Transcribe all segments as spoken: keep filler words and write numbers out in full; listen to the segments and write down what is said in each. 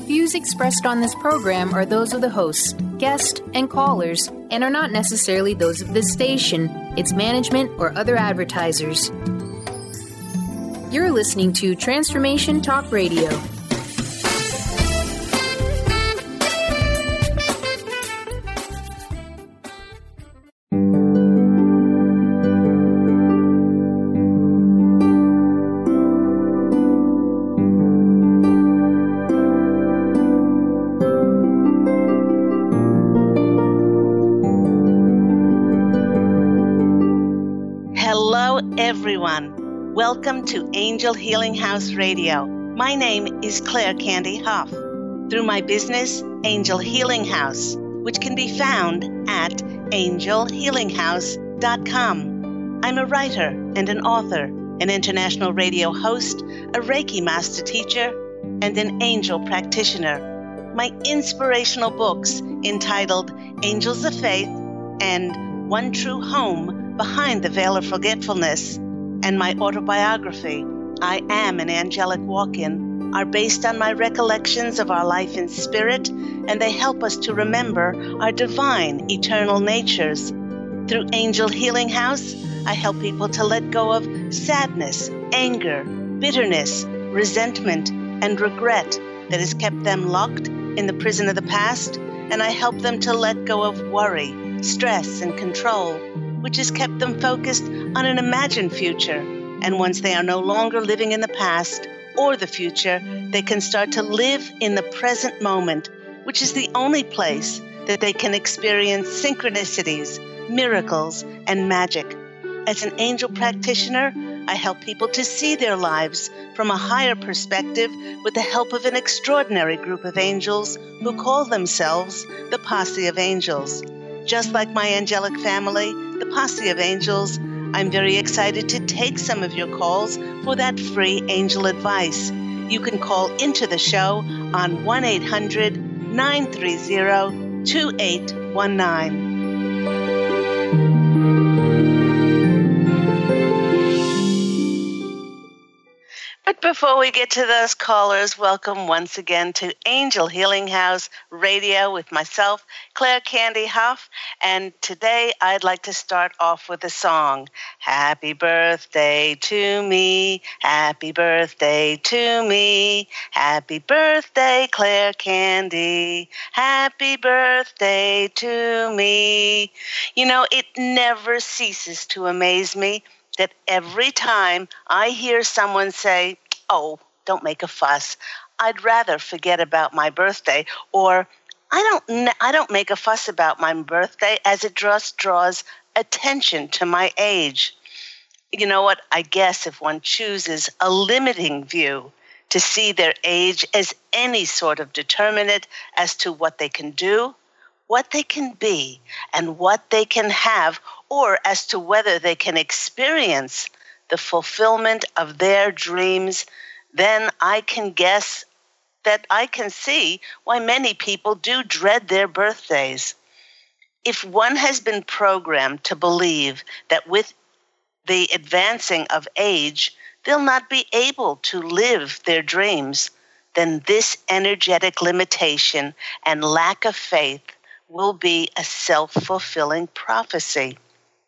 Views expressed on this program are those of the hosts, guests, and callers, and are not necessarily those of this station, its management, or other advertisers. You're listening to Transformation Talk Radio. Everyone, welcome to Angel Healing House Radio. My name is Claire Candy Huff. Through my business, Angel Healing House, which can be found at angel healing house dot com. I'm a writer and an author, an international radio host, a Reiki master teacher, and an angel practitioner. My inspirational books entitled Angels of Faith and One True Home Behind the Veil of Forgetfulness, and my autobiography, I Am an Angelic Walk-In, are based on my recollections of our life in spirit, and they help us to remember our divine, eternal natures. Through Angel Healing House, I help people to let go of sadness, anger, bitterness, resentment, and regret that has kept them locked in the prison of the past, and I help them to let go of worry, stress, and control, which has kept them focused on an imagined future. And once they are no longer living in the past or the future, they can start to live in the present moment, which is the only place that they can experience synchronicities, miracles, and magic. As an angel practitioner, I help people to see their lives from a higher perspective with the help of an extraordinary group of angels who call themselves the Posse of Angels. Just like my angelic family, the Posse of Angels, I'm very excited to take some of your calls for that free angel advice. You can call into the show on one eight hundred nine three zero two eight one nine. But before we get to those callers, welcome once again to Angel Healing House Radio with myself, Claire Candy Huff. And today I'd like to start off with a song. Happy birthday to me, happy birthday to me, happy birthday, Claire Candy, happy birthday to me. You know, it never ceases to amaze me that every time I hear someone say, "Oh, don't make a fuss, I'd rather forget about my birthday," or I don't I don't make a fuss about my birthday as it just draws attention to my age. You know what? I guess if one chooses a limiting view to see their age as any sort of determinant as to what they can do, what they can be, and what they can have, or as to whether they can experience the fulfillment of their dreams, then I can guess that I can see why many people do dread their birthdays. If one has been programmed to believe that with the advancing of age, they'll not be able to live their dreams, then this energetic limitation and lack of faith will be a self-fulfilling prophecy.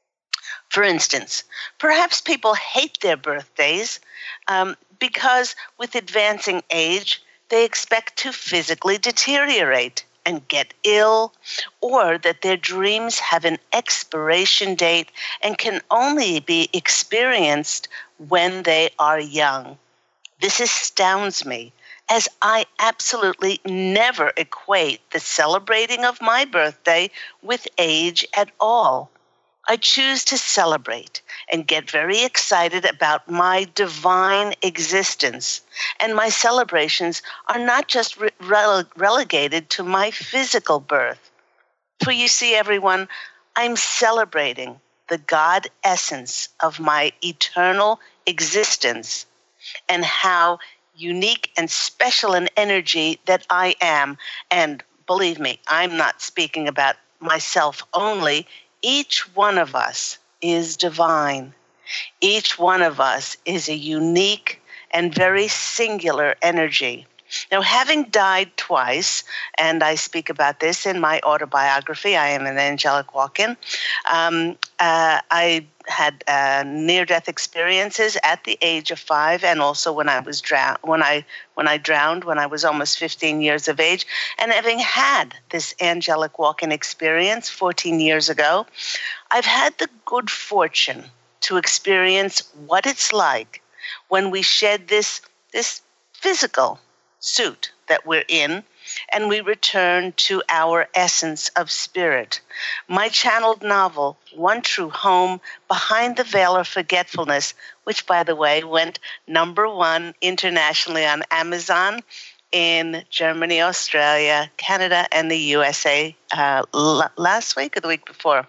For instance, perhaps people hate their birthdays um, because with advancing age, they expect to physically deteriorate and get ill, or that their dreams have an expiration date and can only be experienced when they are young. This astounds me, as I absolutely never equate the celebrating of my birthday with age at all. I choose to celebrate and get very excited about my divine existence. And my celebrations are not just re- rele- relegated to my physical birth. For you see, everyone, I'm celebrating the God essence of my eternal existence and how unique and special an energy that I am. And believe me, I'm not speaking about myself only. Each one of us is divine. Each one of us is a unique and very singular energy. Now, having died twice, and I speak about this in my autobiography, I Am an Angelic Walk-In, um, uh, I had uh, near-death experiences at the age of five, and also when I was drowned, when I when I drowned, when I was almost fifteen years of age. And having had this angelic walk-in experience fourteen years ago, I've had the good fortune to experience what it's like when we shed this this physical suit that we're in, and we return to our essence of spirit. My channeled novel, One True Home, Behind the Veil of Forgetfulness, which, by the way, went number one internationally on Amazon in Germany, Australia, Canada, and the U S A uh, l- last week or the week before.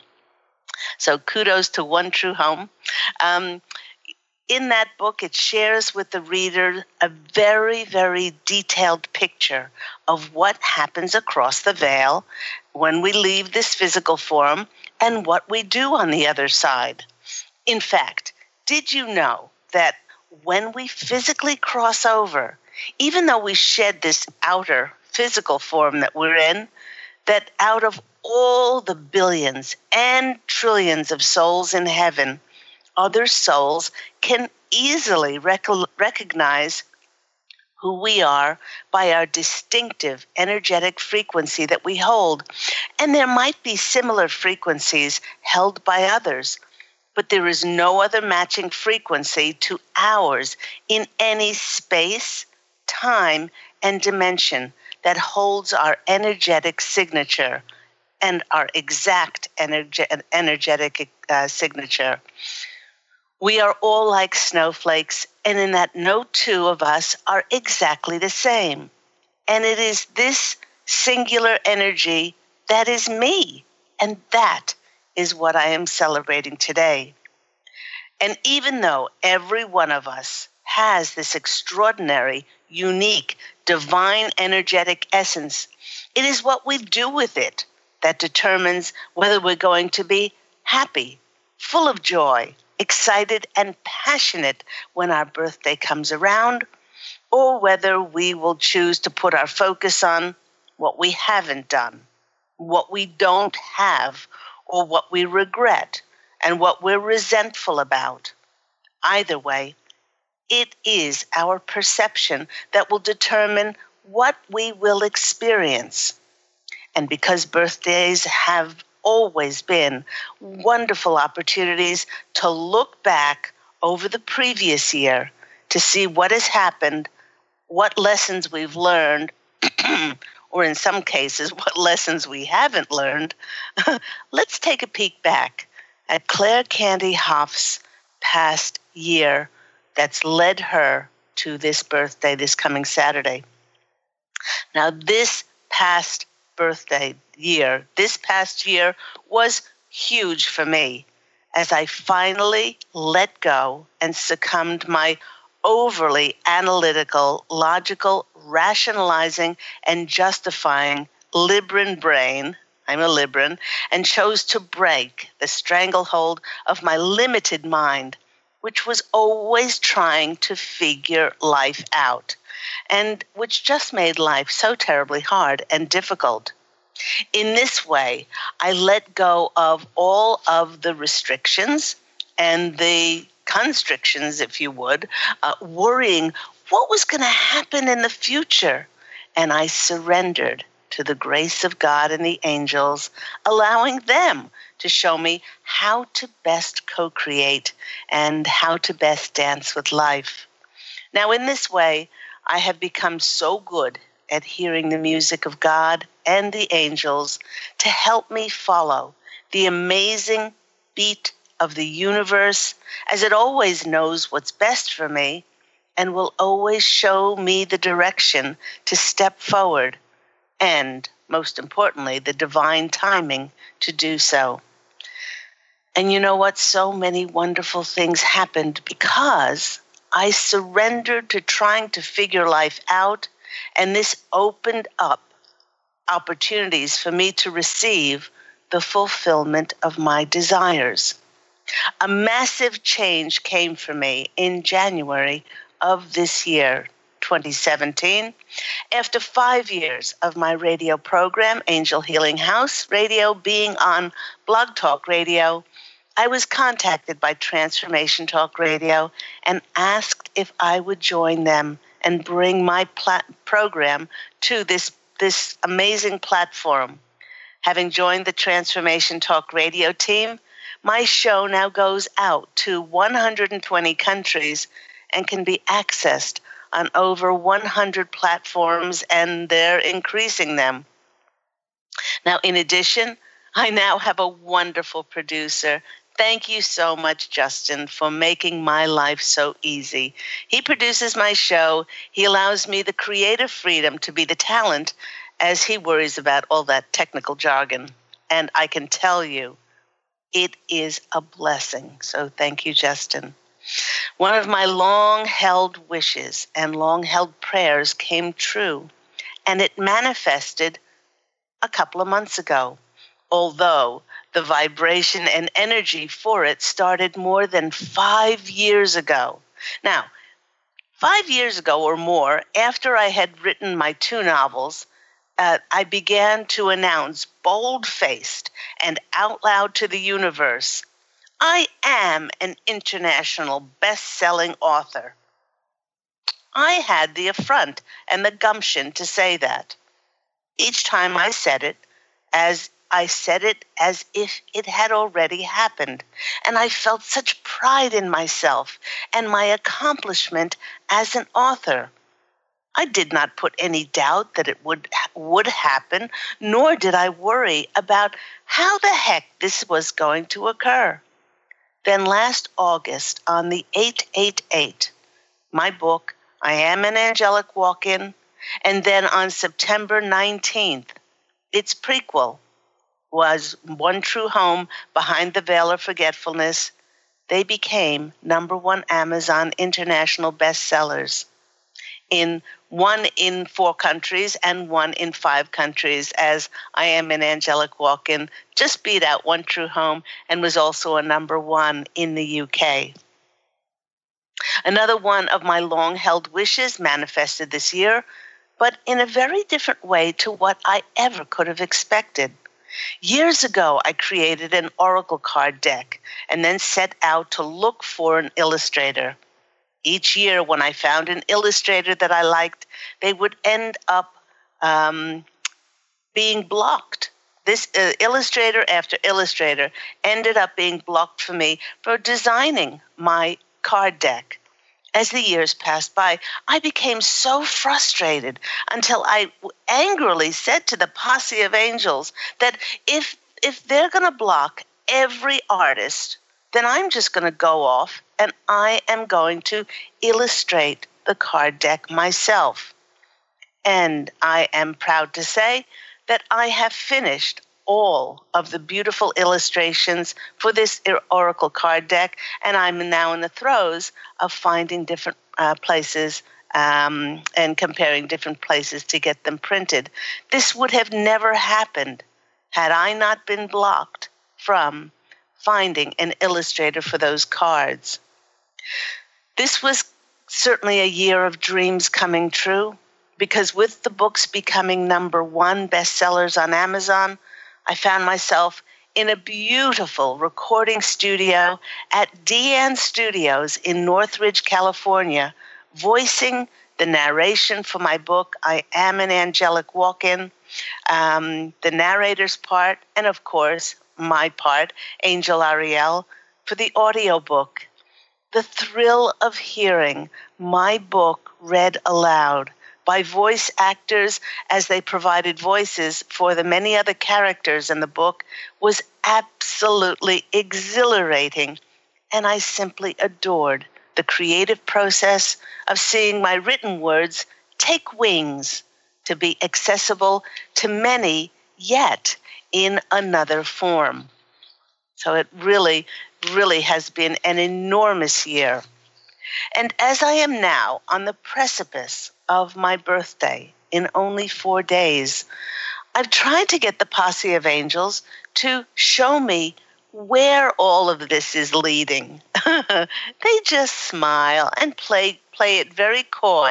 So kudos to One True Home. Um, In that book, it shares with the reader a very, very detailed picture of what happens across the veil when we leave this physical form and what we do on the other side. In fact, did you know that when we physically cross over, even though we shed this outer physical form that we're in, that out of all the billions and trillions of souls in heaven, other souls can easily rec- recognize who we are by our distinctive energetic frequency that we hold. And there might be similar frequencies held by others, but there is no other matching frequency to ours in any space, time, and dimension that holds our energetic signature and our exact energe- energetic uh, signature. We are all like snowflakes, and in that no two of us are exactly the same. And it is this singular energy that is me, and that is what I am celebrating today. And even though every one of us has this extraordinary, unique, divine energetic essence, it is what we do with it that determines whether we're going to be happy, full of joy, excited and passionate when our birthday comes around, or whether we will choose to put our focus on what we haven't done, what we don't have, or what we regret, and what we're resentful about. Either way, it is our perception that will determine what we will experience. And because birthdays have always been wonderful opportunities to look back over the previous year to see what has happened, what lessons we've learned, or in some cases, what lessons we haven't learned, let's take a peek back at Claire Candy Hoff's past year that's led her to this birthday this coming Saturday. Now, this past birthday year, this past year was huge for me as I finally let go and succumbed my overly analytical, logical, rationalizing, and justifying Libran brain, I'm a Libran, and chose to break the stranglehold of my limited mind, which was always trying to figure life out, and which just made life so terribly hard and difficult. In this way, I let go of all of the restrictions and the constrictions, if you would, uh, worrying what was going to happen in the future. And I surrendered to the grace of God and the angels, allowing them to show me how to best co-create and how to best dance with life. Now, in this way, I have become so good at hearing the music of God and the angels to help me follow the amazing beat of the universe, as it always knows what's best for me and will always show me the direction to step forward and, most importantly, the divine timing to do so. And you know what? So many wonderful things happened because I surrendered to trying to figure life out, and this opened up opportunities for me to receive the fulfillment of my desires. A massive change came for me in January of this year, twenty seventeen. After five years of my radio program, Angel Healing House Radio, being on Blog Talk Radio, I was contacted by Transformation Talk Radio and asked if I would join them and bring my plat- program to this, this amazing platform. Having joined the Transformation Talk Radio team, my show now goes out to one hundred twenty countries and can be accessed on over one hundred platforms, and they're increasing them. Now, in addition, I now have a wonderful producer. Thank you so much, Justin, for making my life so easy. He produces my show. He allows me the creative freedom to be the talent as he worries about all that technical jargon. And I can tell you, it is a blessing. So thank you, Justin. One of my long-held wishes and long-held prayers came true, and it manifested a couple of months ago, although the vibration and energy for it started more than five years ago. Now, five years ago or more, after I had written my two novels, uh, I began to announce bold-faced and out loud to the universe, I am an international best-selling author. I had the affront and the gumption to say that. Each time I said it, as I said it as if it had already happened, and I felt such pride in myself and my accomplishment as an author. I did not put any doubt that it would would happen, nor did I worry about how the heck this was going to occur. Then last August, on the eight eight eight, my book, I Am an Angelic Walk-In, and then on September nineteenth, its prequel was One True Home, Behind the Veil of Forgetfulness. They became number one Amazon international bestsellers. In one in four countries and one in five countries, as I Am an Angelic Walk-In just beat out One True Home and was also a number one in the U K. Another one of my long-held wishes manifested this year, but in a very different way to what I ever could have expected. Years ago, I created an oracle card deck and then set out to look for an illustrator. Each year, when I found an illustrator that I liked, they would end up um, being blocked. This uh, illustrator after illustrator ended up being blocked for me for designing my card deck. As the years passed by, I became so frustrated until I angrily said to the posse of angels that if if they're going to block every artist, then I'm just going to go off and I am going to illustrate the card deck myself. And I am proud to say that I have finished all of the beautiful illustrations for this oracle card deck, and I'm now in the throes of finding different uh, places um, and comparing different places to get them printed. This would have never happened had I not been blocked from finding an illustrator for those cards. This was certainly a year of dreams coming true, because with the books becoming number one bestsellers on Amazon, I found myself in a beautiful recording studio at Deanne Studios in Northridge, California, voicing the narration for my book, I Am an Angelic Walk-In, um, the narrator's part, and of course, my part, Angel Ariel, for the audiobook. The thrill of hearing my book read aloud by voice actors as they provided voices for the many other characters in the book was absolutely exhilarating, and I simply adored the creative process of seeing my written words take wings to be accessible to many, yet in another form. So it really, really has been an enormous year. And as I am now on the precipice of my birthday in only four days, I've tried to get the posse of angels to show me where all of this is leading. They just smile and play play it very coy,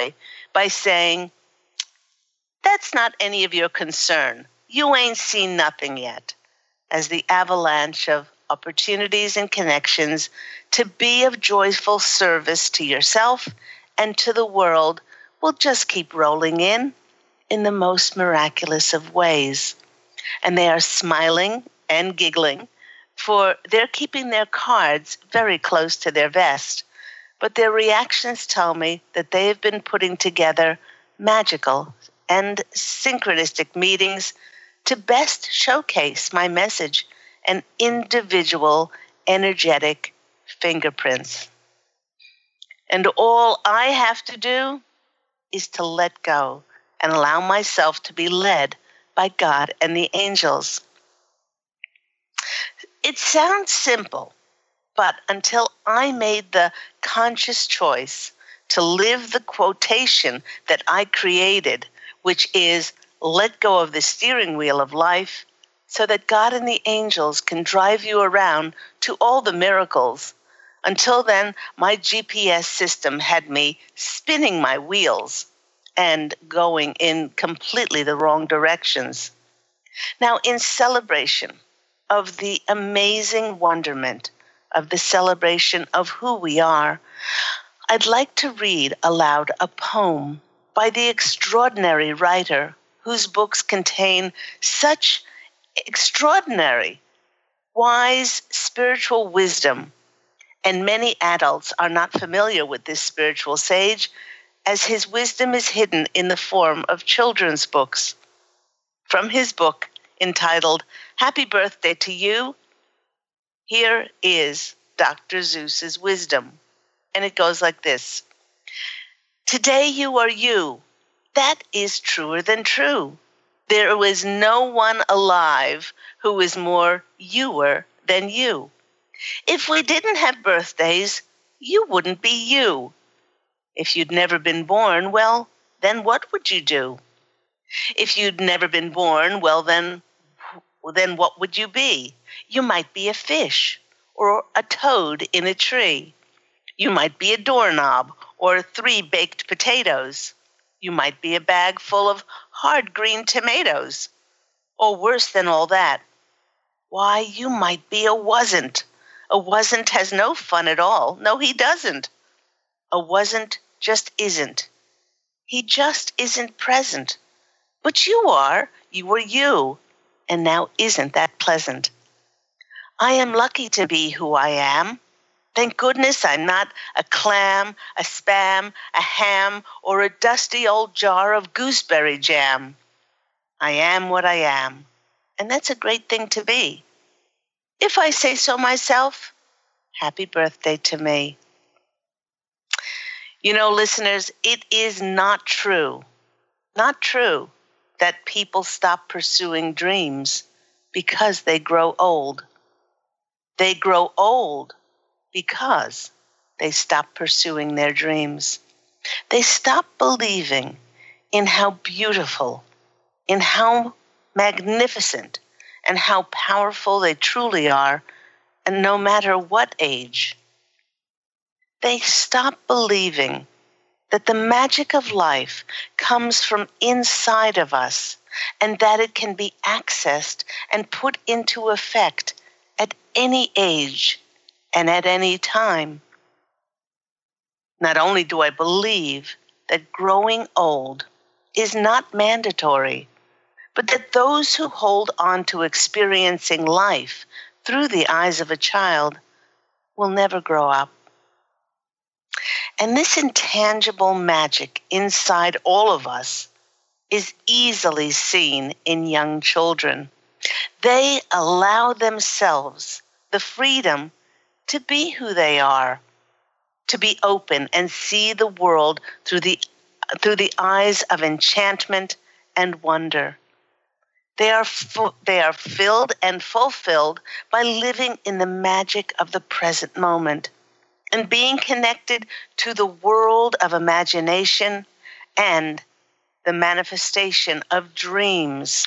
by saying, "That's not any of your concern. You ain't seen nothing yet," as the avalanche of opportunities and connections to be of joyful service to yourself and to the world will just keep rolling in in the most miraculous of ways. And they are smiling and giggling, for they're keeping their cards very close to their vest. But their reactions tell me that they have been putting together magical and synchronistic meetings to best showcase my message and individual energetic fingerprints. And all I have to do is to let go and allow myself to be led by God and the angels. It sounds simple, but until I made the conscious choice to live the quotation that I created, which is, "Let go of the steering wheel of life so that God and the angels can drive you around to all the miracles." Until then, my G P S system had me spinning my wheels and going in completely the wrong directions. Now, in celebration of the amazing wonderment of the celebration of who we are, I'd like to read aloud a poem by the extraordinary writer whose books contain such extraordinary, wise spiritual wisdom, and many adults are not familiar with this spiritual sage, as his wisdom is hidden in the form of children's books. From his book entitled Happy Birthday to You, here is Doctor Seuss's wisdom. And it goes like this. Today you are you. That is truer than true. There is no one alive who is more youer than you. If we didn't have birthdays, you wouldn't be you. If you'd never been born, well, then what would you do? If you'd never been born, well, then, then what would you be? You might be a fish or a toad in a tree. You might be a doorknob or three baked potatoes. You might be a bag full of hard green tomatoes. Or worse than all that, why, you might be a wasn't. A wasn't has no fun at all. No, he doesn't. A wasn't just isn't. He just isn't present. But you are. You are you. And now isn't that pleasant? I am lucky to be who I am. Thank goodness I'm not a clam, a spam, a ham, or a dusty old jar of gooseberry jam. I am what I am, and that's a great thing to be. If I say so myself, happy birthday to me. You know, listeners, it is not true, not true that people stop pursuing dreams because they grow old. They grow old because they stop pursuing their dreams. They stop believing in how beautiful, in how magnificent, and how powerful they truly are, and no matter what age. They stop believing that the magic of life comes from inside of us and that it can be accessed and put into effect at any age and at any time. Not only do I believe that growing old is not mandatory, but that those who hold on to experiencing life through the eyes of a child will never grow up. And this intangible magic inside all of us is easily seen in young children. They allow themselves the freedom to be who they are, to be open and see the world through the, through the eyes of enchantment and wonder. They are, fu- they are filled and fulfilled by living in the magic of the present moment and being connected to the world of imagination and the manifestation of dreams.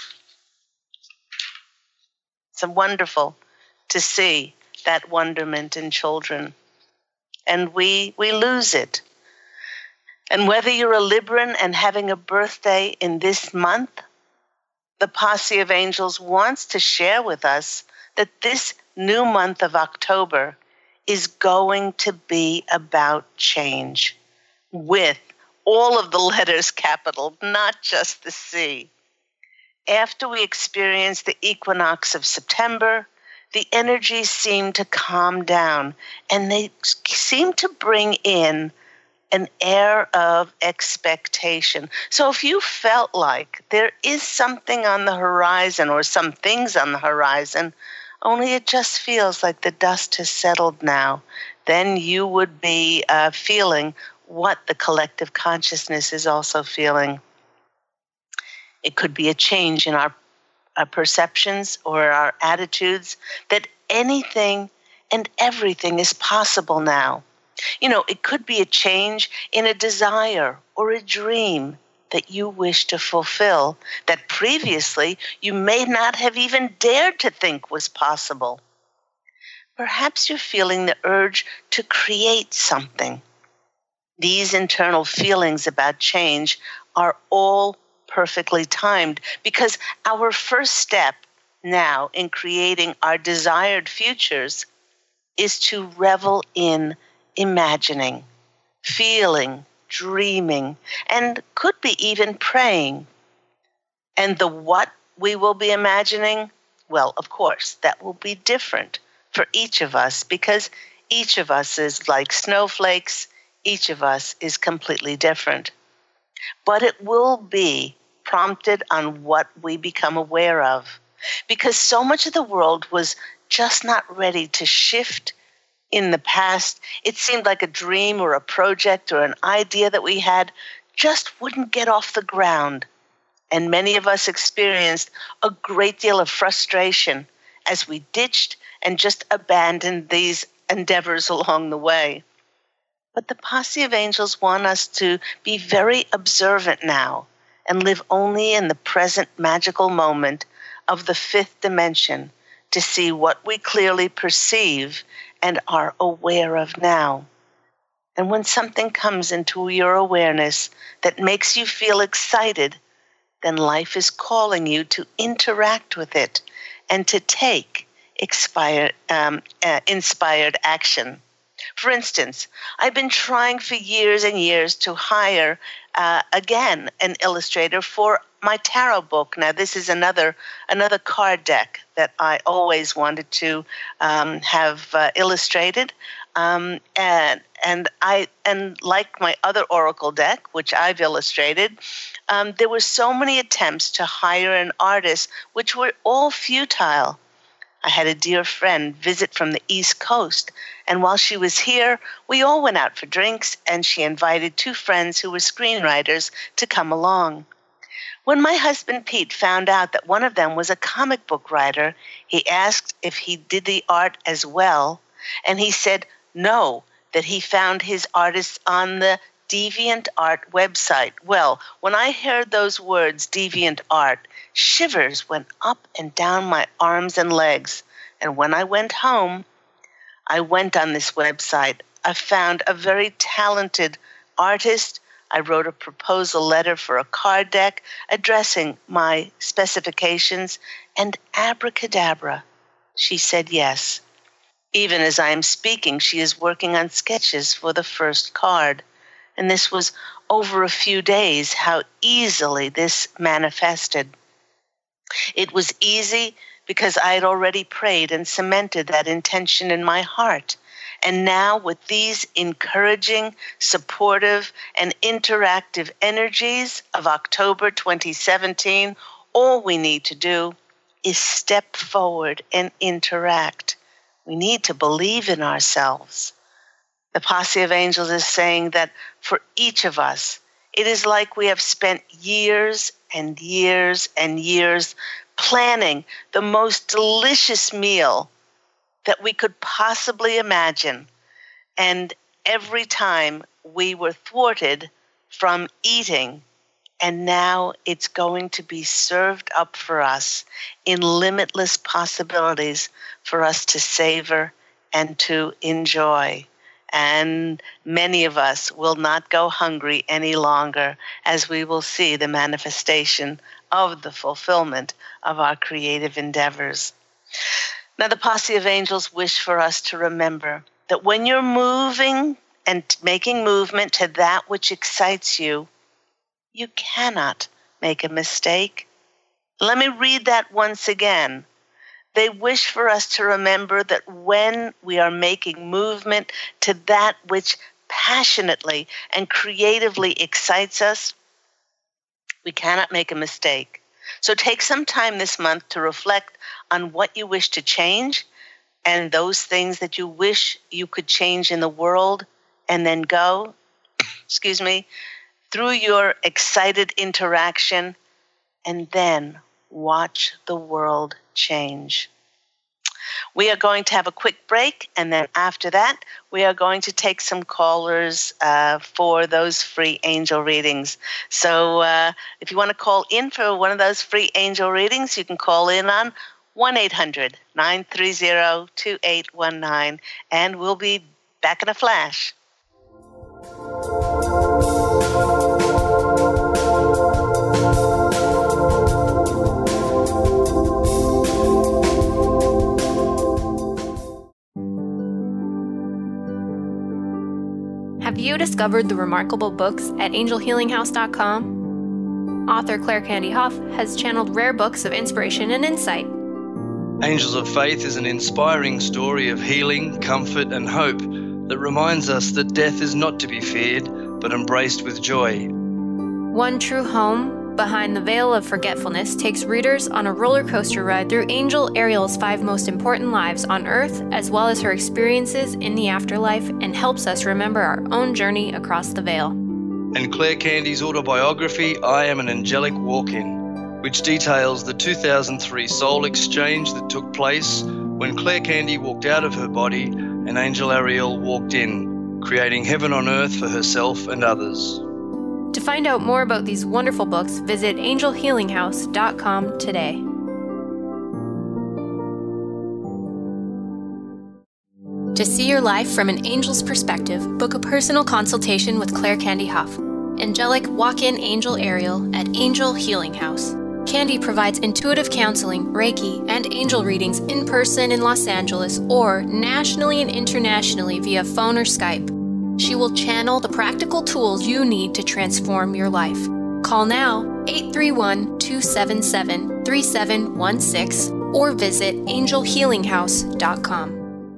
It's wonderful to see that wonderment in children. And we, we lose it. And whether you're a Libran and having a birthday in this month, the Posse of Angels wants to share with us that this new month of October is going to be about change, with all of the letters capital, not just the C. After we experience the equinox of September, the energies seem to calm down, and they seem to bring in an air of expectation. So if you felt like there is something on the horizon or some things on the horizon, only it just feels like the dust has settled now, then you would be uh, feeling what the collective consciousness is also feeling. It could be a change in our, our perceptions or our attitudes, that anything and everything is possible now. You know, it could be a change in a desire or a dream that you wish to fulfill that previously you may not have even dared to think was possible. Perhaps you're feeling the urge to create something. These internal feelings about change are all perfectly timed, because our first step now in creating our desired futures is to revel in imagining, feeling, dreaming, and could be even praying. And the what we will be imagining, well, of course, that will be different for each of us, because each of us is like snowflakes, each of us is completely different. But it will be prompted on what we become aware of, because so much of the world was just not ready to shift. In the past, it seemed like a dream or a project or an idea that we had just wouldn't get off the ground. And many of us experienced a great deal of frustration as we ditched and just abandoned these endeavors along the way. But the Posse of Angels want us to be very observant now and live only in the present magical moment of the fifth dimension to see what we clearly perceive and are aware of now. And when something comes into your awareness that makes you feel excited, then life is calling you to interact with it and to take expired, um, uh, inspired action. For instance, I've been trying for years and years to hire, uh, again, an illustrator for my tarot book. Now, this is another another card deck that I always wanted to um, have uh, illustrated, um, and and I and like my other oracle deck, which I've illustrated, um, there were so many attempts to hire an artist, which were all futile. I had a dear friend visit from the East Coast, and while she was here, we all went out for drinks, and she invited two friends who were screenwriters to come along. When my husband Pete found out that one of them was a comic book writer, he asked if he did the art as well, and he said no, that he found his artists on the DeviantArt website. Well, when I heard those words, DeviantArt, shivers went up and down my arms and legs. And when I went home, I went on this website. I found a very talented artist. I wrote a proposal letter for a card deck addressing my specifications, and abracadabra, she said yes. Even as I am speaking, she is working on sketches for the first card. And this was over a few days, how easily this manifested. It was easy because I had already prayed and cemented that intention in my heart. And now with these encouraging, supportive, and interactive energies of October twenty seventeen, all we need to do is step forward and interact. We need to believe in ourselves. The Posse of Angels is saying that for each of us, it is like we have spent years and years and years planning the most delicious meal that we could possibly imagine. And every time we were thwarted from eating, and now it's going to be served up for us in limitless possibilities for us to savor and to enjoy. and many of us will not go hungry any longer as we will see the manifestation of the fulfillment of our creative endeavors. Now, the posse of angels wish for us to remember that when you're moving and making movement to that which excites you, you cannot make a mistake. Let me read that once again. They wish for us to remember that when we are making movement to that which passionately and creatively excites us, we cannot make a mistake. So take some time this month to reflect on what you wish to change and those things that you wish you could change in the world, and then go, excuse me, through your excited interaction, and then watch the world change. We are going to have a quick break, and then after that, we are going to take some callers uh, for those free angel readings. So uh, if you want to call in for one of those free angel readings, you can call in on one eight hundred nine three zero two eight one nine, and we'll be back in a flash. Have you discovered the remarkable books at angel healing house dot com? Author Claire Candy Hough has channeled rare books of inspiration and insight. Angels of Faith is an inspiring story of healing, comfort, and hope that reminds us that death is not to be feared, but embraced with joy. One True Home, Behind the Veil of Forgetfulness, takes readers on a roller coaster ride through Angel Ariel's five most important lives on Earth, as well as her experiences in the afterlife, and helps us remember our own journey across the veil. And Claire Candy's autobiography, I Am an Angelic Walk-In, which details the two thousand three soul exchange that took place when Claire Candy walked out of her body and Angel Ariel walked in, creating heaven on earth for herself and others. To find out more about these wonderful books, visit angel healing house dot com today. To see your life from an angel's perspective, book a personal consultation with Claire Candy Hough, Angelic Walk-In Angel Ariel at Angel Healing House. Candy provides intuitive counseling, Reiki, and angel readings in person in Los Angeles or nationally and internationally via phone or Skype. She will channel the practical tools you need to transform your life. Call now, eight three one, two seven seven, three seven one six, or visit angel healing house dot com.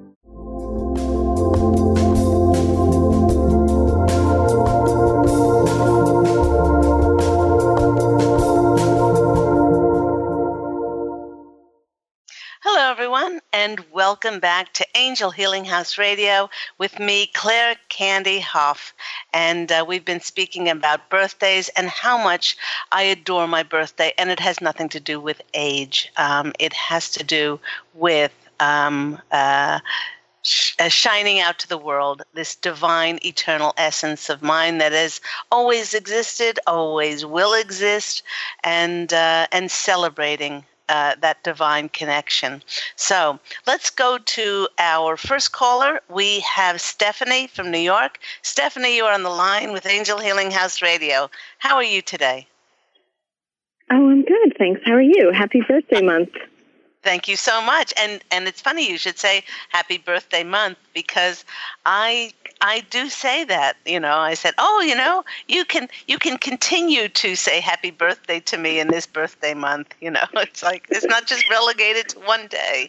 Hello, everyone, and welcome back to Angel Healing House Radio with me, Claire Candy Hough. And uh, we've been speaking about birthdays and how much I adore my birthday, and it has nothing to do with age. Um, it has to do with um, uh, sh- uh, shining out to the world, this divine, eternal essence of mine that has always existed, always will exist, and uh, and celebrating Uh, that divine connection. So let's go to our first caller. We have Stephanie from New York. Stephanie, you are on the line with Angel Healing House Radio. How are you today? Oh, I'm good, thanks. How are you? Happy birthday month. Thank you so much. And and it's funny you should say happy birthday month, because I I do say that, you know, I said, oh, you know, you can you can continue to say happy birthday to me in this birthday month. You know, it's like it's not just relegated to one day.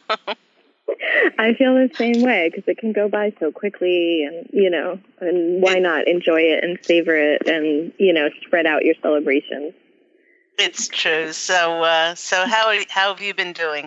I feel the same way, because it can go by so quickly, and, you know, and why not enjoy it and savor it and, you know, spread out your celebrations. It's true. So, uh, so how are, how have you been doing?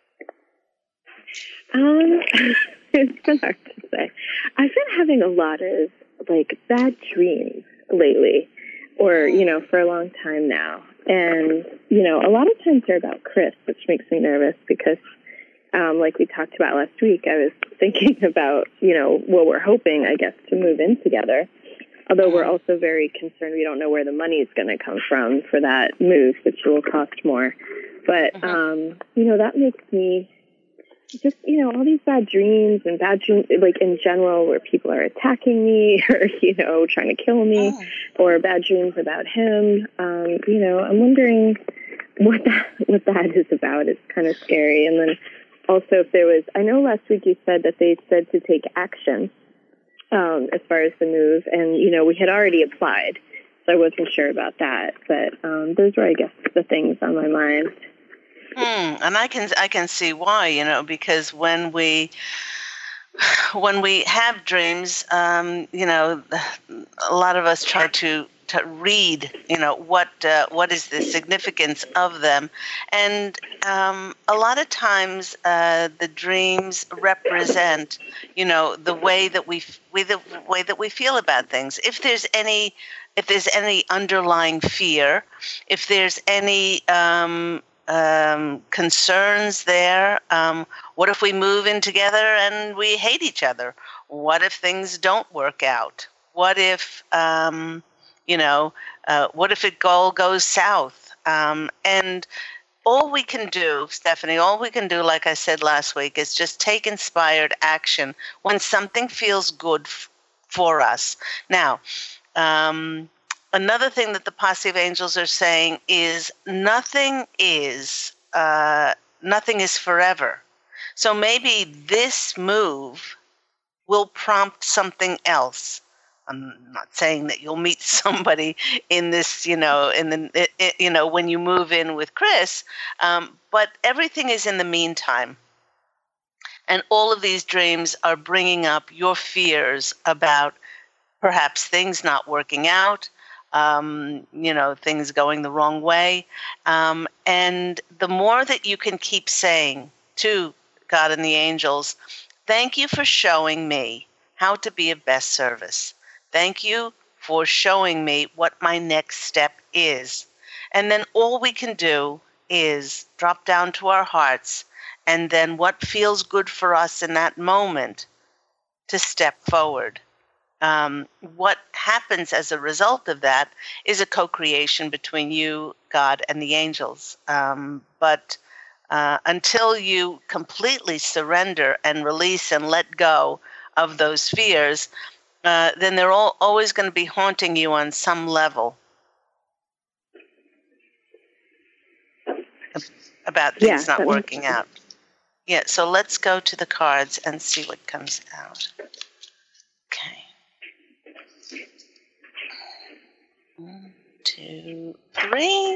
Um, it's been hard to say. I've been having a lot of like bad dreams lately, or you know, for a long time now, and you know, a lot of times they're about Chris, which makes me nervous because, um, like we talked about last week, I was thinking about you know, well, we're hoping, I guess, to move in together. Although we're also very concerned, we don't know where the money is going to come from for that move, which will cost more. But, um, you know, that makes me just, you know, all these bad dreams and bad dreams, like in general, where people are attacking me or, you know, trying to kill me, oh. or bad dreams about him. Um, you know, I'm wondering what that, what that is about. It's kind of scary. And then also if there was, I know last week you said that they said to take action um, as far as the move. And, you know, we had already applied, so I wasn't sure about that. But um, those were, I guess, the things on my mind. Hmm, and I can I can see why, you know, because when we when we have dreams, um, you know, a lot of us try to, to read, you know, what uh, what is the significance of them, and um, a lot of times uh, the dreams represent, you know, the way that we we the way that we feel about things. If there's any if there's any underlying fear, if there's any um, Um, concerns there. Um, what if we move in together and we hate each other? What if things don't work out? What if, um, you know, uh, what if it all goes south? Um, and all we can do, Stephanie, all we can do, like I said last week, is just take inspired action when something feels good f- for us. Now, um, another thing that the Posse of Angels are saying is nothing is uh, nothing is forever. So maybe this move will prompt something else. I'm not saying that you'll meet somebody in this, you know, in the, it, it, you know, when you move in with Chris, um, but everything is in the meantime. And all of these dreams are bringing up your fears about perhaps things not working out, Um, you know, things going the wrong way. Um, and the more that you can keep saying to God and the angels, thank you for showing me how to be of best service. Thank you for showing me what my next step is. And then all we can do is drop down to our hearts, and then what feels good for us in that moment to step forward. Um, what happens as a result of that is a co-creation between you, God, and the angels. Um, but uh, until you completely surrender and release and let go of those fears, uh, then they're all, always going to be haunting you on some level about things yeah, not working out. Yeah, so let's go to the cards and see what comes out. Okay. One, two, three.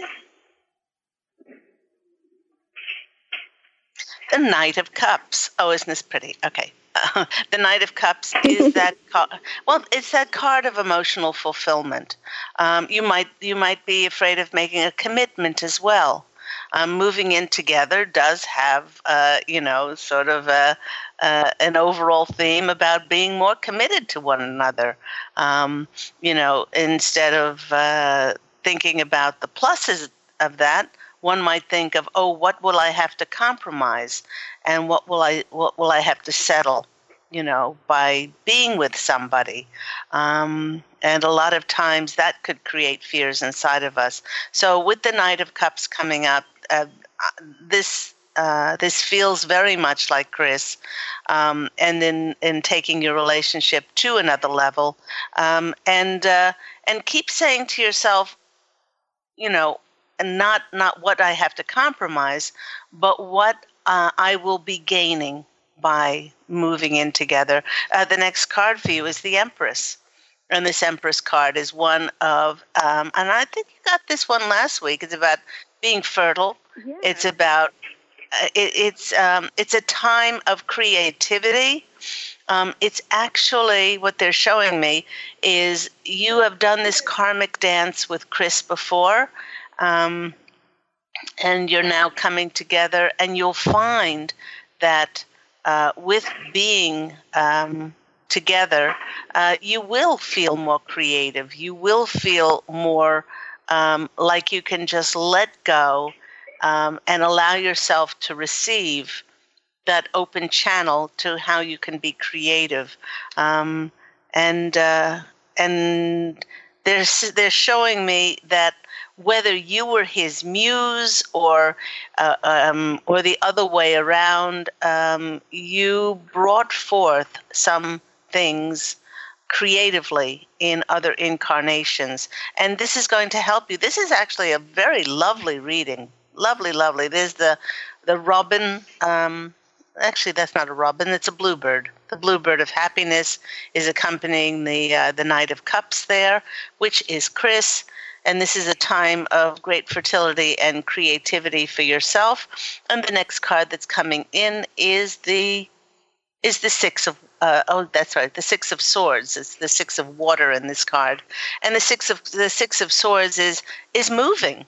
The Knight of Cups. Oh, isn't this pretty? Okay. Uh, the Knight of Cups is that card. Well, it's that card of emotional fulfillment. Um, you might you might be afraid of making a commitment as well. Um, moving in together does have, uh, you know, sort of a, uh, an overall theme about being more committed to one another. Um, you know, instead of uh, thinking about the pluses of that, one might think of, oh, what will I have to compromise, and what will I what will I have to settle, you know, by being with somebody. Um, and a lot of times that could create fears inside of us. So with the Knight of Cups coming up, uh, this uh, this feels very much like Chris, um, and in, in taking your relationship to another level. Um, and uh, and keep saying to yourself, you know, and not, not what I have to compromise, but what uh, I will be gaining by moving in together. Uh, the next card for you is the Empress. And this Empress card is one of, um, and I think you got this one last week. It's about being fertile. Yeah. It's about, uh, it, it's um, it's a time of creativity. Um, it's actually, what they're showing me is you have done this karmic dance with Chris before, um, and you're now coming together, and you'll find that uh, with being um, together, uh, you will feel more creative. You will feel more um, like you can just let go um, and allow yourself to receive that open channel to how you can be creative. Um, and uh, and they're, they're showing me that whether you were his muse or uh, um, or the other way around, um, you brought forth some things creatively in other incarnations. And this is going to help you. This is actually a very lovely reading. Lovely, lovely. There's the, the robin. Um, actually, that's not a robin. It's a bluebird. The bluebird of happiness is accompanying the uh, the Knight of Cups there, which is Chris. And this is a time of great fertility and creativity for yourself. And the next card that's coming in is the is the Six of uh, oh, that's right, the Six of Swords. It's the Six of Water in this card, and the Six of the Six of Swords is is moving.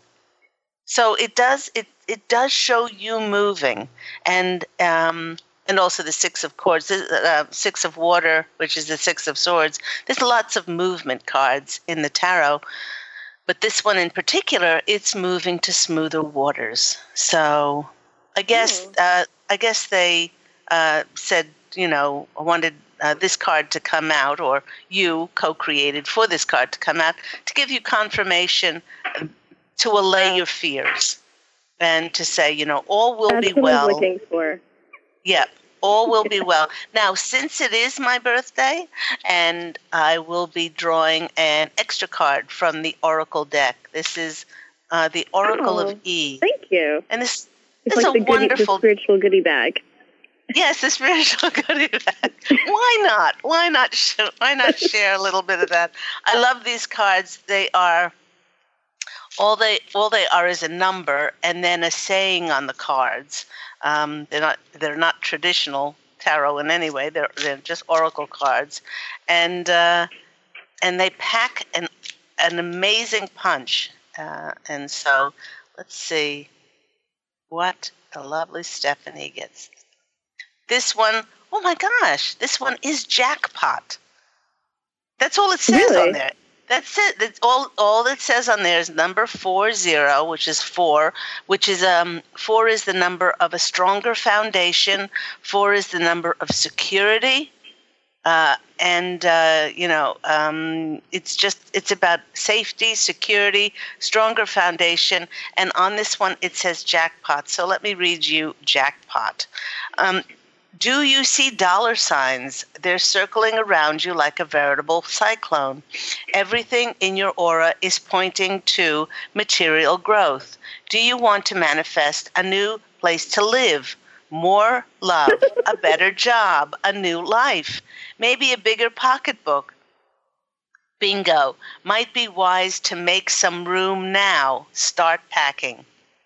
So it does it it does show you moving, and um, and also the Six of Cords, uh, Six of Water, which is the Six of Swords. There's lots of movement cards in the tarot. But this one in particular, it's moving to smoother waters. So I guess Oh. uh, I guess they uh, said, you know, wanted uh, this card to come out, or you co-created for this card to come out, to give you confirmation, to allay your fears, and to say, you know, all will That's be what I well. was looking for. Yeah, all will be well. Now, since it is my birthday, and I will be drawing an extra card from the Oracle deck. This is uh, the Oracle Oh, of E. Thank you. And this, It's this like is the, a goodie, the wonderful... spiritual goodie bag. Yes, the spiritual goodie bag. Why not? Why not? Sh- why not share a little bit of that? I love these cards. They are... All they all they are is a number and then a saying on the cards. Um, they're not they're not traditional tarot in any way. They're they're just oracle cards, and uh, and they pack an an amazing punch. Uh, and so let's see what the lovely Stephanie gets. This one, oh my gosh, this one is jackpot. That's all it says Really? on there. That's it. That's all. All it says on there is number four zero, which is four, which is um four is the number of a stronger foundation. Four is the number of security, uh, and uh, you know, um, it's just it's about safety, security, stronger foundation. And on this one, it says jackpot. So let me read you jackpot. Um, Do you see dollar signs? They're circling around you like a veritable cyclone. Everything in your aura is pointing to material growth. Do you want to manifest a new place to live, more love, a better job, a new life, maybe a bigger pocketbook? Bingo. Might be wise to make some room now. Start packing.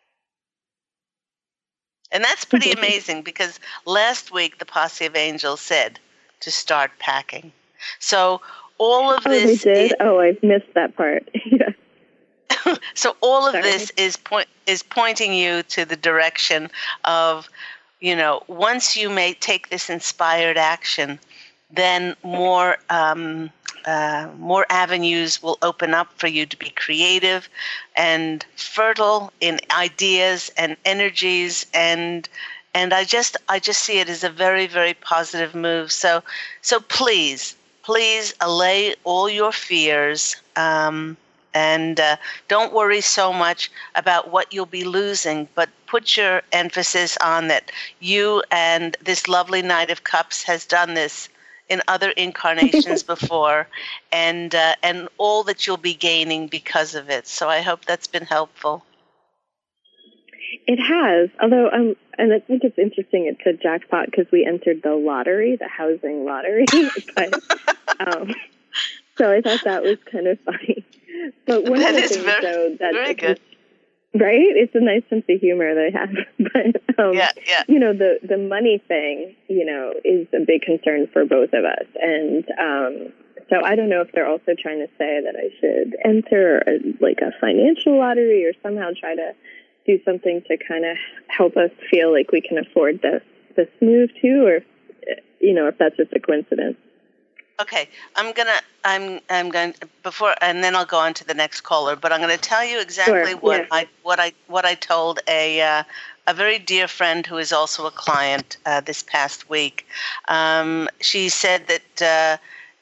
And that's pretty amazing, because last week the Posse of Angels said to start packing. So all of Oh, they this did? is, Oh, I missed that part. Yeah. so all of Sorry. this is point is pointing you to the direction of, you know, once you may take this inspired action, then more um, uh, more avenues will open up for you to be creative and fertile in ideas and energies, and and I just I just see it as a very, very positive move. So so please please allay all your fears, um, and uh, don't worry so much about what you'll be losing, but put your emphasis on that you and this lovely Knight of Cups has done this in other incarnations before, and uh, and all that you'll be gaining because of it. So I hope that's been helpful. It has, although um, and I think it's interesting. It's a jackpot because we entered the lottery, the housing lottery. But um, so I thought that was kind of funny. But one That of the is things, very- though, that very it's- good. right? It's a nice sense of humor they have. But um, Yeah, yeah. you know, the the money thing, you know, is a big concern for both of us, and um, so I don't know if they're also trying to say that I should enter a, like a financial lottery or somehow try to do something to kind of help us feel like we can afford this this move too, or you know, if that's just a coincidence. Okay, I'm gonna, I'm, I'm going before, and then I'll go on to the next caller. But I'm going to tell you exactly Sure, what yeah. I, what I, what I told a, uh, a very dear friend who is also a client uh, this past week. Um, she said that uh,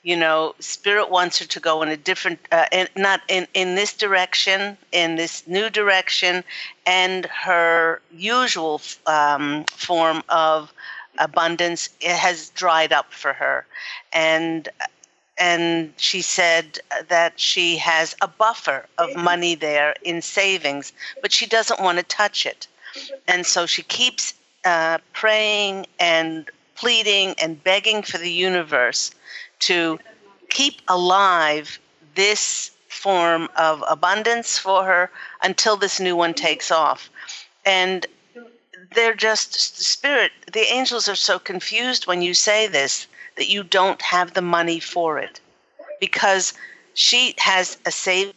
you know, Spirit wants her to go in a different, uh, in, not in, in this direction, in this new direction, and her usual um, form of abundance it has dried up for her. And and she said that she has a buffer of money there in savings, but she doesn't want to touch it. And so she keeps uh, praying and pleading and begging for the universe to keep alive this form of abundance for her until this new one takes off. And they're just, Spirit, the angels are so confused when you say this, that you don't have the money for it. Because she has a save,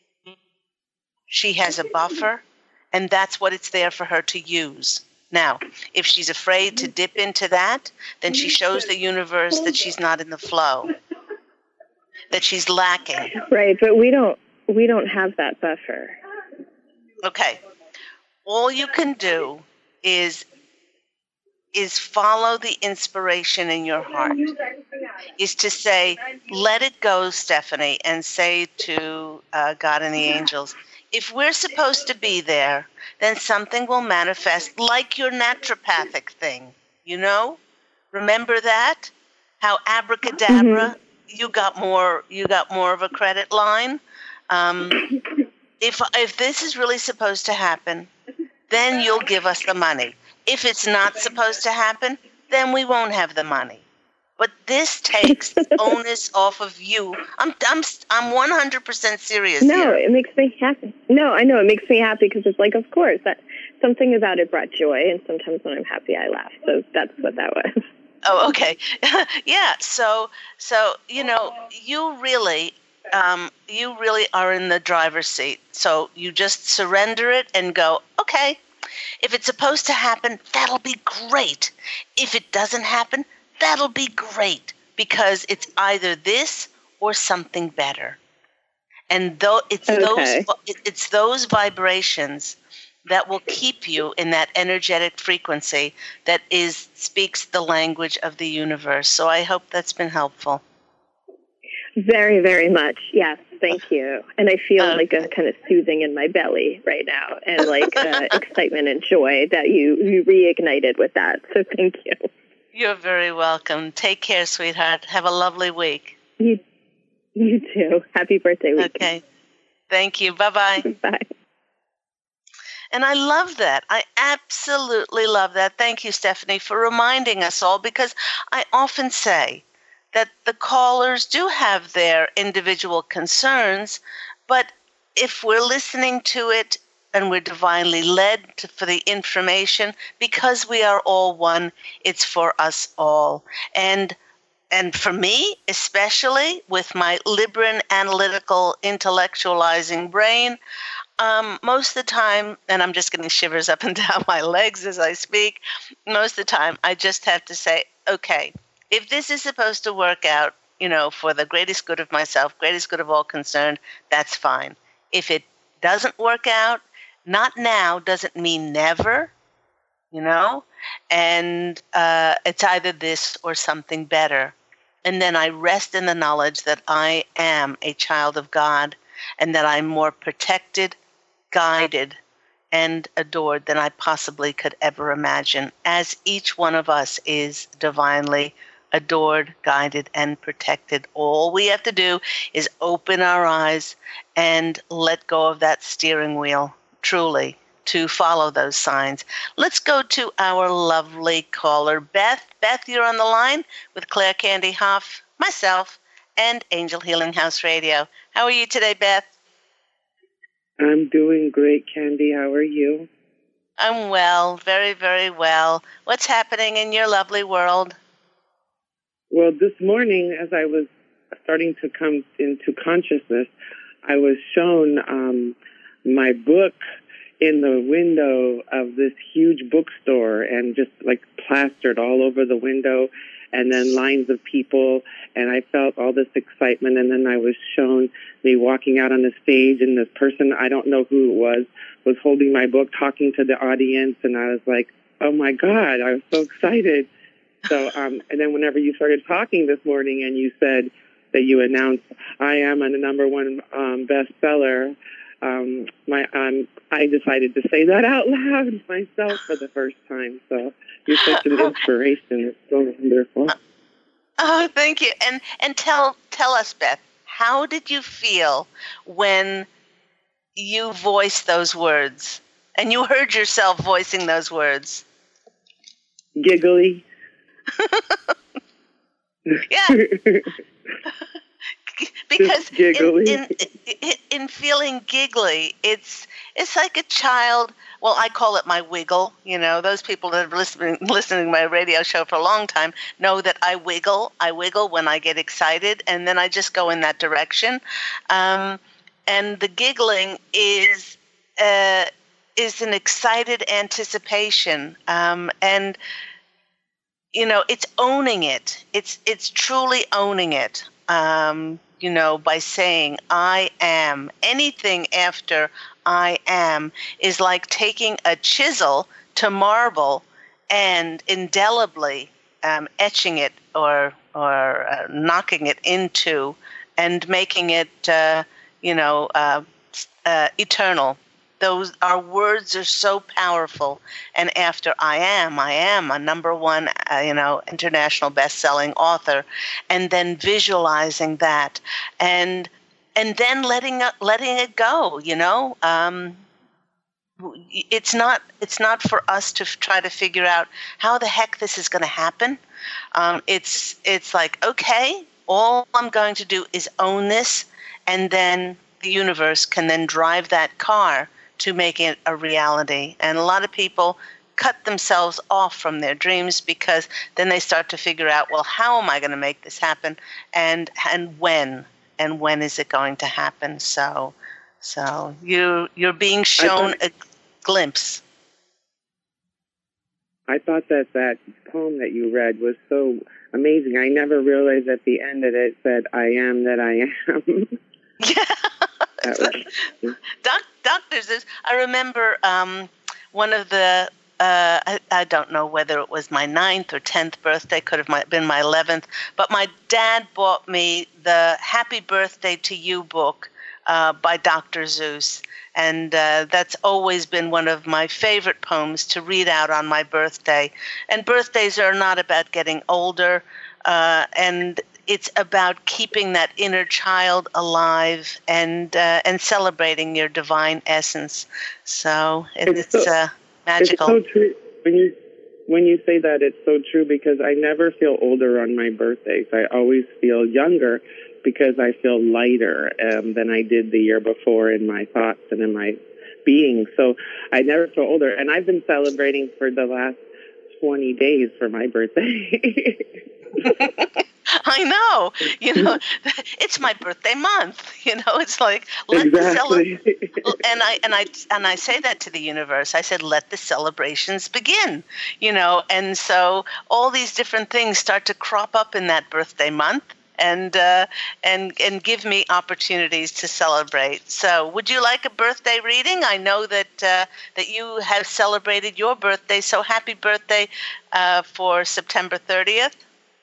she has a buffer, and that's what it's there for her to use. Now, if she's afraid to dip into that, then she shows the universe that she's not in the flow, that she's lacking. Right, but we don't we don't have that buffer. Okay. All you can do is is follow the inspiration in your heart. Is to say, let it go, Stephanie, and say to uh, God and the angels, if we're supposed to be there, then something will manifest like your naturopathic thing, you know? Remember that? How abracadabra, mm-hmm. you got more you got more of a credit line? Um, if if this is really supposed to happen, then you'll give us the money. If it's not supposed to happen, then we won't have the money. But this takes the onus off of you. I'm I'm I'm one hundred percent serious no, here. No, it makes me happy. No, I know it makes me happy because it's like, of course, that something about it brought joy, and sometimes when I'm happy, I laugh. So that's what that was. Oh, okay. Yeah. So so you know, you really um, you really are in the driver's seat. So you just surrender it and go, okay. If it's supposed to happen, that'll be great. If it doesn't happen, that'll be great, because it's either this or something better. And though it's okay. those it's those vibrations that will keep you in that energetic frequency that is speaks the language of the universe. So I hope that's been helpful. Very, very much. Yes, thank you. And I feel uh, like a kind of soothing in my belly right now, and like uh, excitement and joy that you, you reignited with that. So thank you. You're very welcome. Take care, sweetheart. Have a lovely week. You, you too. Happy birthday week. Okay. Thank you. Bye-bye. Bye. And I love that. I absolutely love that. Thank you, Stephanie, for reminding us all, because I often say that the callers do have their individual concerns, but if we're listening to it and we're divinely led to, for the information, because we are all one, it's for us all. And and for me, especially with my Libran analytical intellectualizing brain, um, most of the time, and I'm just getting shivers up and down my legs as I speak, most of the time I just have to say, okay, if this is supposed to work out, you know, for the greatest good of myself, greatest good of all concerned, that's fine. If it doesn't work out, not now doesn't mean never, you know, and uh, it's either this or something better. And then I rest in the knowledge that I am a child of God, and that I'm more protected, guided, and adored than I possibly could ever imagine, as each one of us is divinely adored, guided, and protected. All we have to do is open our eyes and let go of that steering wheel, truly, to follow those signs. Let's go to our lovely caller, Beth. Beth, you're on the line with Claire Candy Hough, myself, and Angel Healing House Radio. How are you today, Beth? I'm doing great, Candy. How are you? I'm well, very, very well. What's happening in your lovely world? Well, this morning, as I was starting to come into consciousness, I was shown um, my book in the window of this huge bookstore, and just like plastered all over the window, and then lines of people, and I felt all this excitement. And then I was shown me walking out on the stage, and this person, I don't know who it was, was holding my book, talking to the audience, and I was like, oh my God, I was so excited. So, um, and then whenever you started talking this morning and you said, that you announced I am a number one um, bestseller, um, my um, I decided to say that out loud myself for the first time. So you're such an inspiration. It's so wonderful. Oh, thank you. And and tell tell us, Beth, how did you feel when you voiced those words and you heard yourself voicing those words? Giggly. Yeah. Because in, in, in in feeling giggly, it's it's like a child. Well, I call it my wiggle. You know, those people that have listening listening to my radio show for a long time know that I wiggle. I wiggle when I get excited, and then I just go in that direction. Um, and the giggling is uh, is an excited anticipation, um, and you know, it's owning it. It's it's truly owning it. Um, you know, by saying I am. Anything after I am is like taking a chisel to marble and indelibly um, etching it or or uh, knocking it into and making it, uh, you know, uh, uh, eternal. Those, our words are so powerful. And after I am, I am a number one, uh, you know, international best-selling author, and then visualizing that, and and then letting it, letting it go. You know, um, it's not it's not for us to f- try to figure out how the heck this is going to happen. Um, it's it's like, okay, all I'm going to do is own this, and then the universe can then drive that car to make it a reality. And a lot of people cut themselves off from their dreams because then they start to figure out, well, how am I going to make this happen? And and when? And when is it going to happen? So so you you're being shown thought, a glimpse. I thought that that poem that you read was so amazing. I never realized at the end that it said, I am that I am. Yeah. Doc, doctors, is, I remember um, one of the, uh, I, I don't know whether it was my ninth or tenth birthday, could have been my eleventh, but my dad bought me the Happy Birthday to You book uh, by Doctor Seuss. And uh, that's always been one of my favorite poems to read out on my birthday. And birthdays are not about getting older, uh, and it's about keeping that inner child alive and uh, and celebrating your divine essence. So it, it's, it's so, uh, magical. It's so true. When you when you say that, it's so true because I never feel older on my birthdays. I always feel younger because I feel lighter um, than I did the year before in my thoughts and in my being. So I never feel older. And I've been celebrating for the last twenty days for my birthday. I know, you know, it's my birthday month. You know, it's like let exactly. the cele- and I and I and I say that to the universe. I said, let the celebrations begin. You know, and so all these different things start to crop up in that birthday month, and uh, and and give me opportunities to celebrate. So, would you like a birthday reading? I know that uh, that you have celebrated your birthday. So, happy birthday uh, for September thirtieth.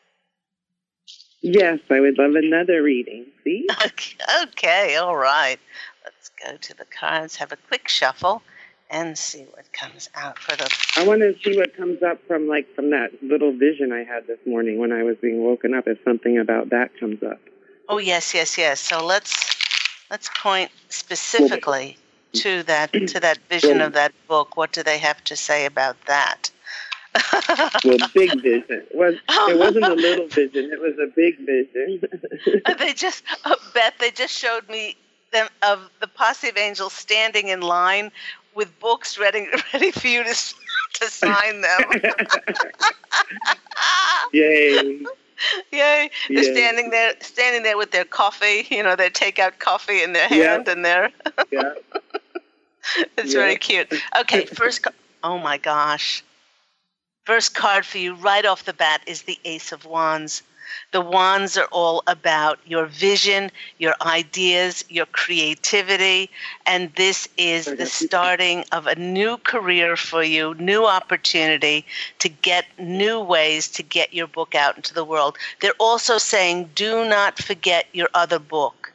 Yes, I would love another reading, please. Okay, okay, all right. Let's go to the cards, have a quick shuffle, and see what comes out for the... I want to see what comes up from, like, from that little vision I had this morning when I was being woken up, if something about that comes up. Oh, yes, yes, yes. So let's let's point specifically to that to that vision of that book. What do they have to say about that? Well, big vision. It, was, it wasn't a little vision. It was a big vision. They just, oh, Beth, they just showed me them of the posse of angels standing in line with books ready, ready for you to to sign them. Yay! Yay! They're Yay. standing there, standing there with their coffee. You know, they take out coffee in their hand, yeah. and they're. Yeah. It's yeah. very cute. Okay, first. Co- oh my gosh. First card for you right off the bat is the Ace of Wands. The wands are all about your vision, your ideas, your creativity, and this is the starting of a new career for you, new opportunity to get new ways to get your book out into the world. They're also saying, do not forget your other book.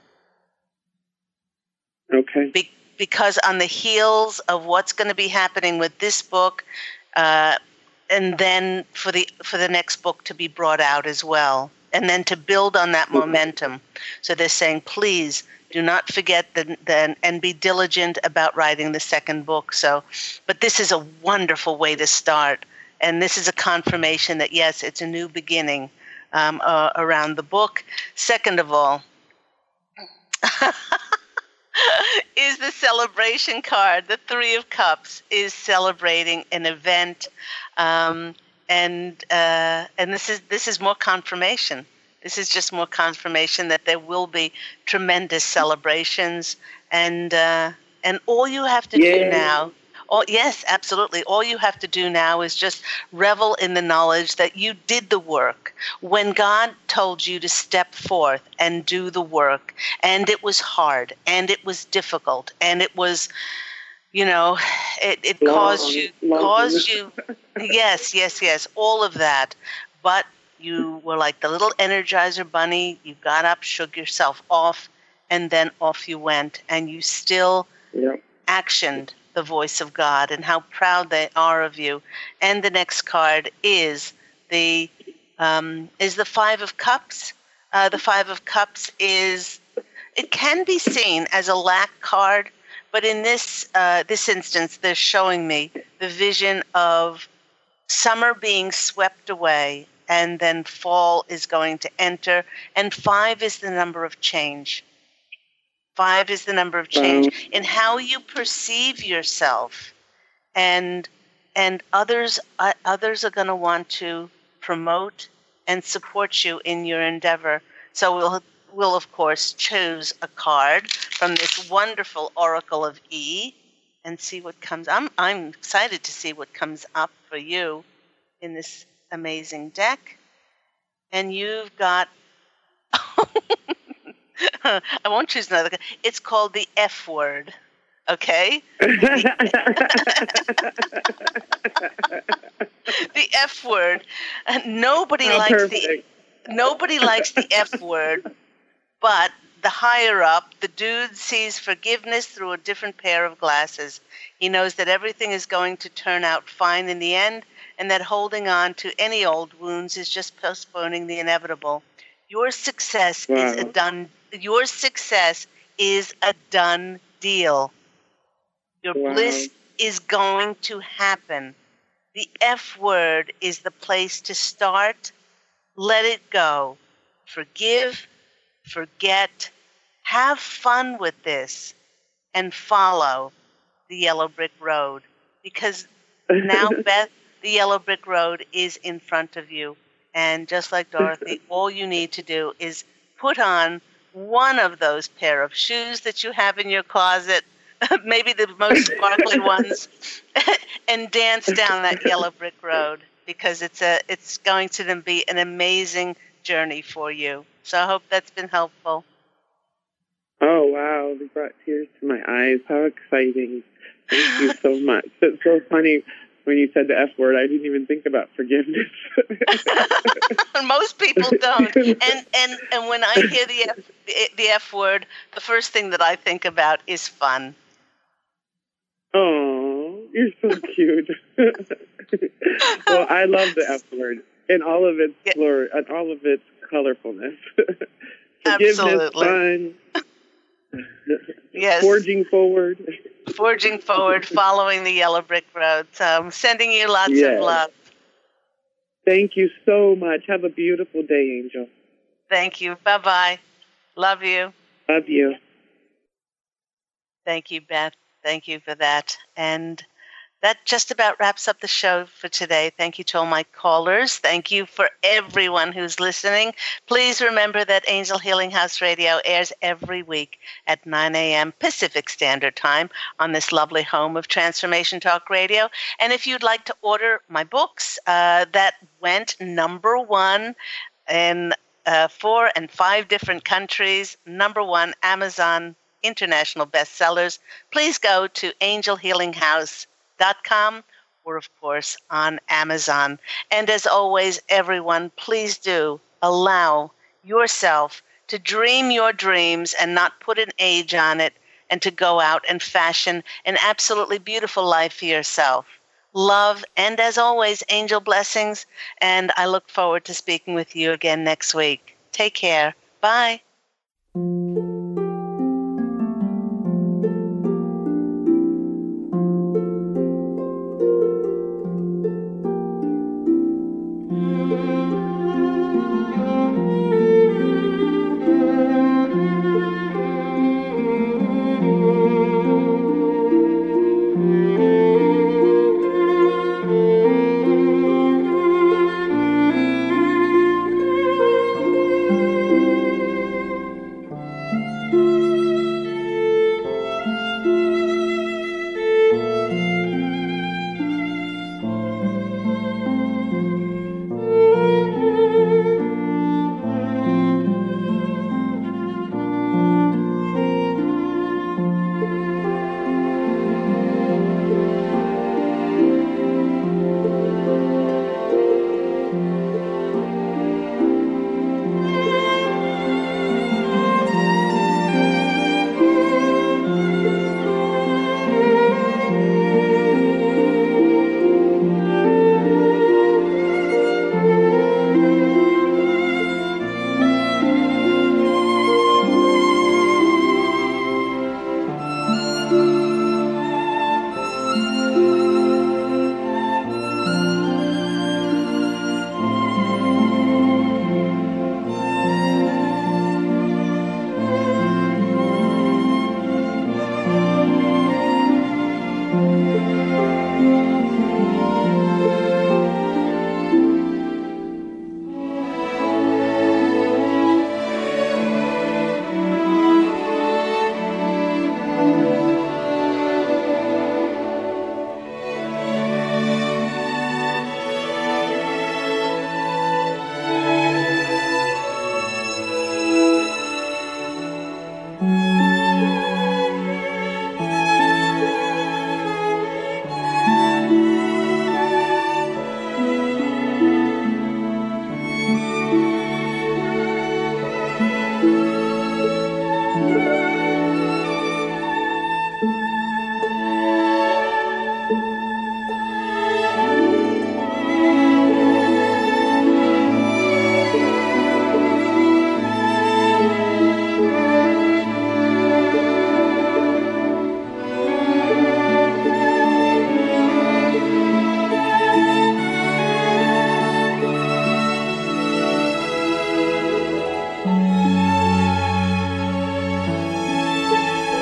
Okay. Be- because on the heels of what's going to be happening with this book, uh, and then for the for the next book to be brought out as well, and then to build on that momentum. So they're saying, please do not forget the, the, and be diligent about writing the second book. So, but this is a wonderful way to start, and this is a confirmation that yes, it's a new beginning um, uh, around the book. Second of all, is the celebration card. The Three of Cups is celebrating an event, um, and uh, and this is this is more confirmation. This is just more confirmation that there will be tremendous celebrations, and uh, and all you have to Yay. do now. Oh, yes, absolutely. All you have to do now is just revel in the knowledge that you did the work. When God told you to step forth and do the work, and it was hard, and it was difficult, and it was, you know, it, it long, caused you, long. caused you, yes, yes, yes, all of that. But you were like the little Energizer bunny. You got up, shook yourself off, and then off you went, and you still yep. actioned the voice of God, and how proud they are of you. And the next card is the um, is the Five of Cups. Uh, the Five of Cups is, it can be seen as a lack card, but in this uh, this instance, they're showing me the vision of summer being swept away, and then fall is going to enter. And five is the number of change. Five is the number of change um, in how you perceive yourself, and and others uh, others are going to want to promote and support you in your endeavor. So we'll we'll of course choose a card from this wonderful Oracle of E and see what comes. I'm I'm excited to see what comes up for you in this amazing deck, and you've got. I won't choose another. It's called the F word. Okay? The F word. Nobody oh, likes perfect. the nobody likes the F word, but the higher up, the dude sees forgiveness through a different pair of glasses. He knows that everything is going to turn out fine in the end, and that holding on to any old wounds is just postponing the inevitable. Your success wow. is a done Your success is a done deal. Your wow. bliss is going to happen. The F word is the place to start. Let it go. Forgive, forget, have fun with this, and follow the yellow brick road. Because now, Beth, the yellow brick road is in front of you. And just like Dorothy, all you need to do is put on one of those pair of shoes that you have in your closet, maybe the most sparkly ones, and dance down that yellow brick road, because it's a it's going to be an amazing journey for you. So I hope that's been helpful. Oh, wow. They brought tears to my eyes. How exciting. Thank you so much. It's so funny. When you said the F word, I didn't even think about forgiveness. Most people don't. And and and when I hear the F, the F word, the first thing that I think about is fun. Oh, you're so cute. Well, I love the F word in all of its yeah. glory, and all of its colorfulness. Absolutely. Forgiveness, fun. Yes. Forging forward. Forging forward, following the yellow brick road. So I'm sending you lots yes. of love. Thank you so much. Have a beautiful day, Angel. Thank you. Bye-bye. Love you. Love you. Thank you, Beth. Thank you for that. And that just about wraps up the show for today. Thank you to all my callers. Thank you for everyone who's listening. Please remember that Angel Healing House Radio airs every week at nine a.m. Pacific Standard Time on this lovely home of Transformation Talk Radio. And if you'd like to order my books, uh, that went number one in uh, four and five different countries, number one Amazon international bestsellers. Please go to angel healing house dot com or, of course, on Amazon. And as always, everyone, please do allow yourself to dream your dreams and not put an age on it, and to go out and fashion an absolutely beautiful life for yourself. Love, and as always, angel blessings, and I look forward to speaking with you again next week. Take care. Bye.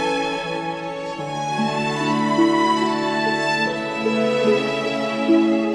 Thank you.